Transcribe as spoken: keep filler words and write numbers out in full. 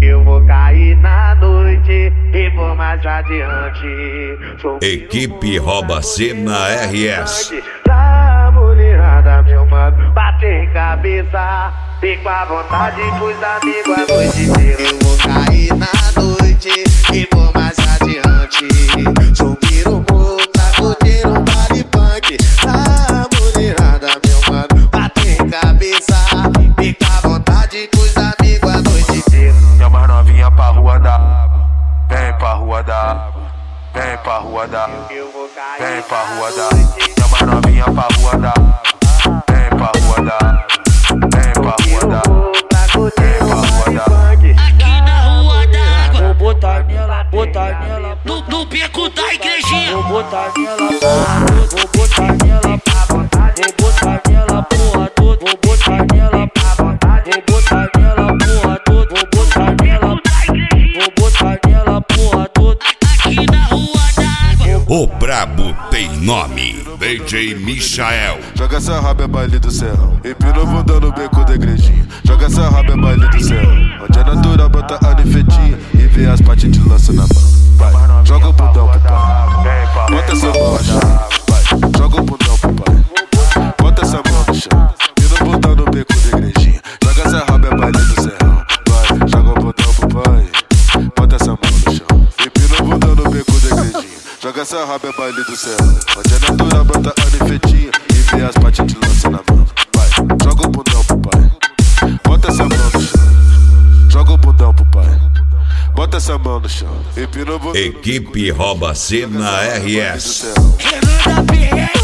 Eu vou cair na noite e vou mais adiante. Sou Equipe Rouba C na R S. Da mulherada, meu mano, bate em cabeça. Fico à vontade pros amigos a noite inteira. Eu vou cair na noite e vou mais adiante. Subir o morro pra curtir um baile punk. Da mulherada, meu mano, bate em cabeça. Fico à vontade pros amigos a noite inteira. Chama novinha pra rua da água, vem pra rua da água, vem pra rua da água, vem pra rua da água. Chama novinha pra rua da água, vem pra rua da água, vem pra rua da água, vem pra rua da água. Aqui na rua da água, vou botar nela, botar nela, no, no beco da igrejinha. vou botar nela, vou botar nela, vou botar nela, porra toda, vou botar nela, vou botar nela, porra toda, vou botar nela, vou botar nela, porra toda. Aqui na rua da água, O brabo tem nome, D J Michael. Joga essa raba é baile do céu, empina o bundão no beco da igrejinha. Joga essa raba é baile do céu, onde é natural bota a nefetinha e vê as partes de lança na mão. Vai, joga o bundão pro pai, bota essa mão no chão. Vai, joga o bundão pro pai, bota essa mão no chão. Empina o bundão no beco da igrejinha. Joga essa raba é baile do céu. Vai, joga o bundão pro pai, bota essa mão no chão. Empina o bundão no beco da igrejinha. Joga essa raba é baile do céu, onde é natural bota a nefetinha e vê as partes de lança na mão. Vai, joga o bundão pro pai, bota essa mão no chão. Joga o bundão pro pai, bota essa mão no chão. Empina o bundão. Equipe Rouba C na R S. Renan da P R.